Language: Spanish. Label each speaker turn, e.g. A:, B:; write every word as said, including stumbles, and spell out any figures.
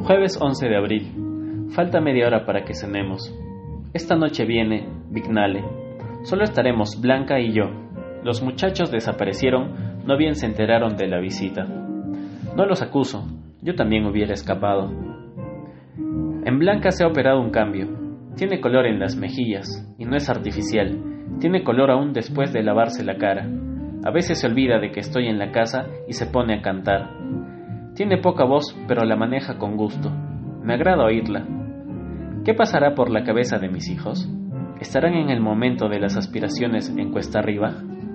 A: Jueves once de abril. Falta media hora para que cenemos. Esta noche viene Vignale. Solo estaremos Blanca y yo. Los muchachos desaparecieron, no bien se enteraron de la visita. No los acuso, yo también hubiera escapado. En Blanca se ha operado un cambio. Tiene color en las mejillas, y no es artificial. Tiene color aún después de lavarse la cara. A veces se olvida de que estoy en la casa y se pone a cantar. Tiene poca voz, pero la maneja con gusto. Me agrada oírla. ¿Qué pasará por la cabeza de mis hijos? ¿Estarán en el momento de las aspiraciones en cuesta arriba?